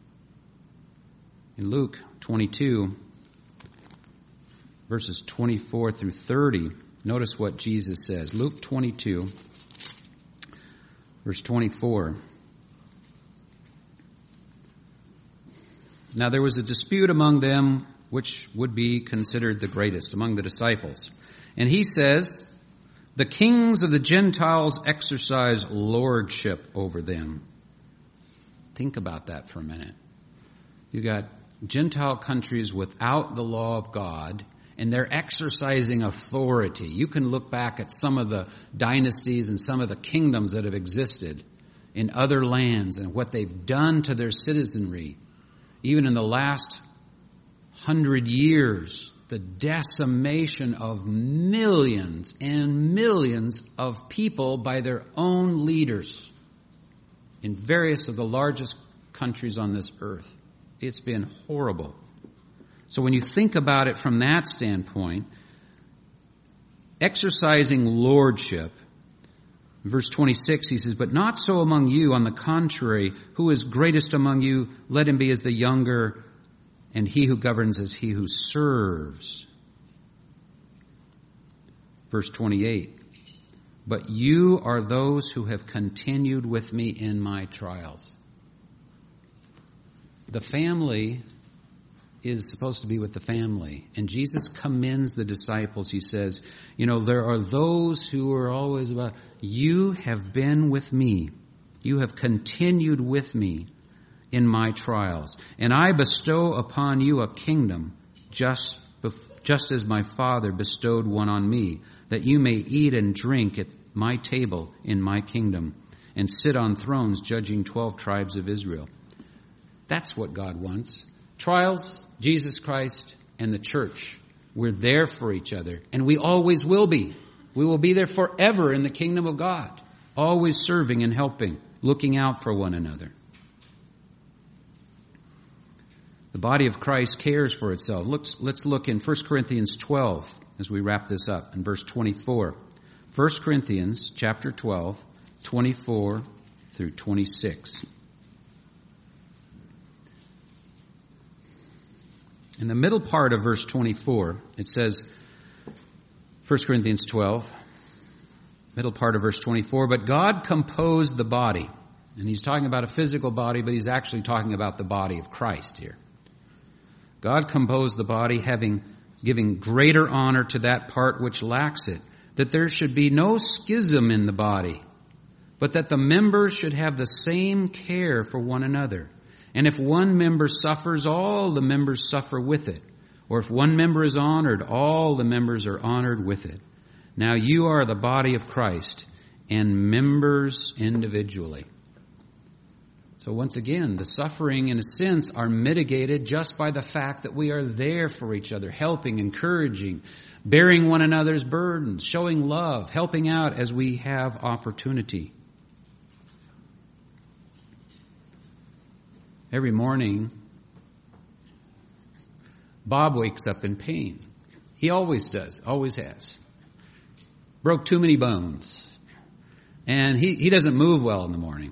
In Luke 22, verses 24 through 30, notice what Jesus says. Luke 22, verse 24. Now there was a dispute among them which would be considered the greatest among the disciples. And he says, the kings of the Gentiles exercise lordship over them. Think about that for a minute. You got Gentile countries without the law of God, and they're exercising authority. You can look back at some of the dynasties and some of the kingdoms that have existed in other lands and what they've done to their citizenry. Even in the last 100 years, the decimation of millions and millions of people by their own leaders in various of the largest countries on this earth. It's been horrible. So when you think about it from that standpoint, exercising lordship, verse 26, he says, but not so among you. On the contrary, who is greatest among you, let him be as the younger, and he who governs as he who serves. Verse 28, but you are those who have continued with me in my trials. The family is supposed to be with the family. And Jesus commends the disciples. He says, there are those who are always about, you have been with me. You have continued with me in my trials. And I bestow upon you a kingdom just just as my Father bestowed one on me, that you may eat and drink at my table in my kingdom, and sit on thrones judging 12 tribes of Israel. That's what God wants. Trials, Jesus Christ, and the church. We're there for each other, and we always will be. We will be there forever in the kingdom of God, always serving and helping, looking out for one another. The body of Christ cares for itself. Let's look in 1 Corinthians 12 as we wrap this up in verse 24. 1 Corinthians chapter 12, 24 through 26. In the middle part of verse 24, it says, 1 Corinthians 12, middle part of verse 24, but God composed the body. And he's talking about a physical body, but he's actually talking about the body of Christ here. God composed the body, giving greater honor to that part which lacks it, that there should be no schism in the body, but that the members should have the same care for one another. And if one member suffers, all the members suffer with it. Or if one member is honored, all the members are honored with it. Now you are the body of Christ, and members individually. So once again, the suffering in a sense are mitigated just by the fact that we are there for each other, helping, encouraging, bearing one another's burdens, showing love, helping out as we have opportunity. Every morning, Bob wakes up in pain. He always does, always has. Broke too many bones. And he doesn't move well in the morning.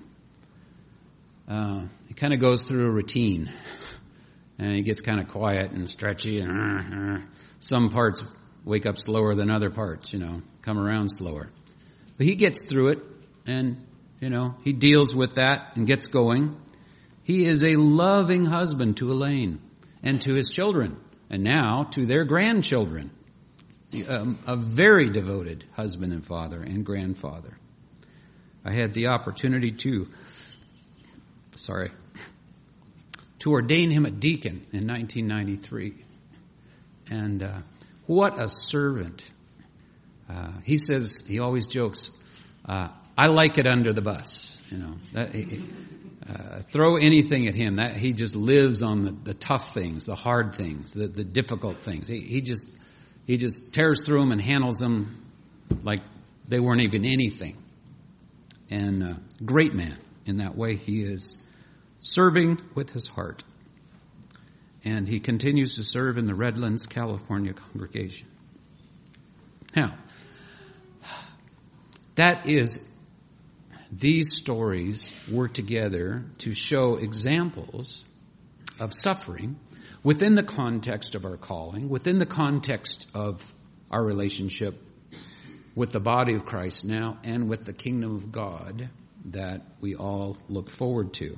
He kind of goes through a routine. And he gets kind of quiet and stretchy. And some parts wake up slower than other parts, come around slower. But he gets through it and, he deals with that and gets going. He is a loving husband to Elaine and to his children, and now to their grandchildren. A very devoted husband and father and grandfather. I had the opportunity to ordain him a deacon in 1993. And what a servant. He says, he always jokes, I like it under the bus. Throw anything at him. That he just lives on the tough things, the hard things, the difficult things. He just tears through them and handles them like they weren't even anything. And great man in that way. He is serving with his heart. And he continues to serve in the Redlands, California congregation. Now, these stories work together to show examples of suffering within the context of our calling, within the context of our relationship with the body of Christ now and with the kingdom of God that we all look forward to.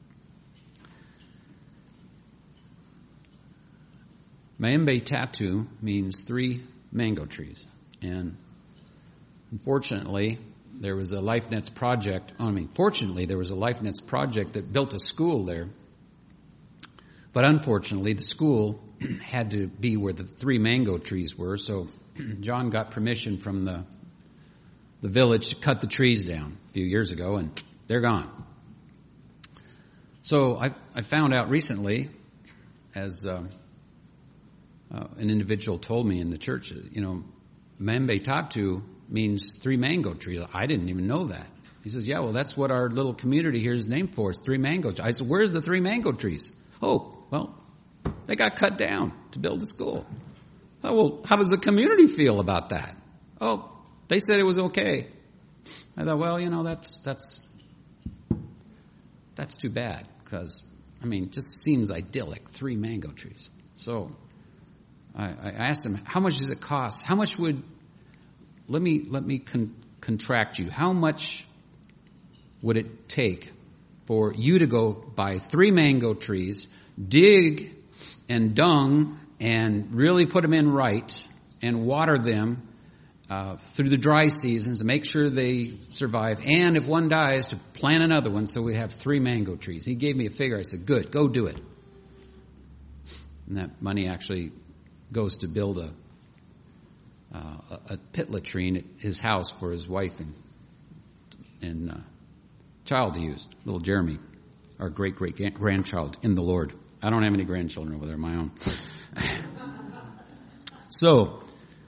Maembe Tatu means 3 mango trees. And unfortunately, there was a LifeNets project that built a school there. But unfortunately, the school had to be where the 3 mango trees were. So John got permission from the village to cut the trees down a few years ago, and they're gone. So I found out recently, as an individual told me in the church, Maembe Tatu means 3 mango trees. I didn't even know that. He says, yeah, well, that's what our little community here is named for. It's 3 mango trees. I said, where's the 3 mango trees? Oh, well, they got cut down to build a school. Oh, well, how does the community feel about that? Oh, they said it was okay. I thought, well, that's too bad because, it just seems idyllic, 3 mango trees. So I asked him, how much does it cost? How much would, let me contract you. How much would it take for you to go buy 3 mango trees, dig and dung and really put them in right and water them through the dry seasons to make sure they survive, and if one dies, to plant another one so we have 3 mango trees? He gave me a figure. I said, good, go do it. And that money actually goes to build a pit latrine at his house for his wife and child to use, little Jeremy, our great-great-grandchild in the Lord. I don't have any grandchildren over there, my own. So,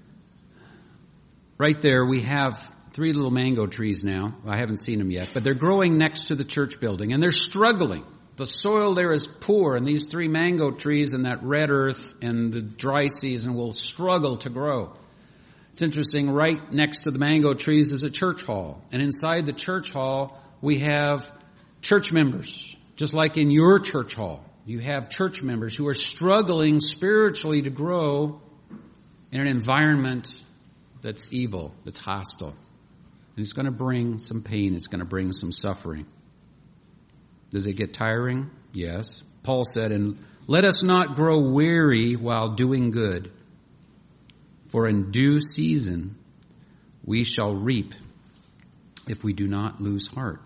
right there we have 3 little mango trees now. I haven't seen them yet, but they're growing next to the church building, and they're struggling. The soil there is poor, and these 3 mango trees in that red earth and the dry season will struggle to grow. It's interesting, right next to the mango trees is a church hall, and inside the church hall we have church members, just like in your church hall. You have church members who are struggling spiritually to grow in an environment that's evil, that's hostile. And it's going to bring some pain. It's going to bring some suffering. Does it get tiring? Yes. Paul said, and let us not grow weary while doing good, for in due season we shall reap if we do not lose heart.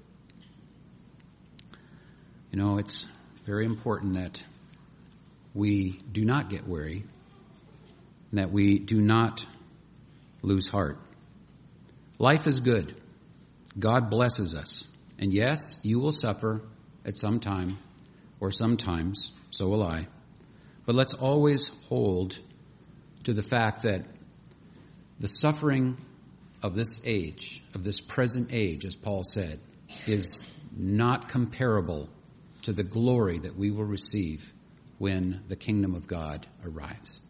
You know, it's very important that we do not get weary, and that we do not lose heart. Life is good. God blesses us. And yes, you will suffer at some time, or sometimes, so will I. But let's always hold to the fact that the suffering of this age, of this present age, as Paul said, is not comparable to the glory that we will receive when the kingdom of God arrives.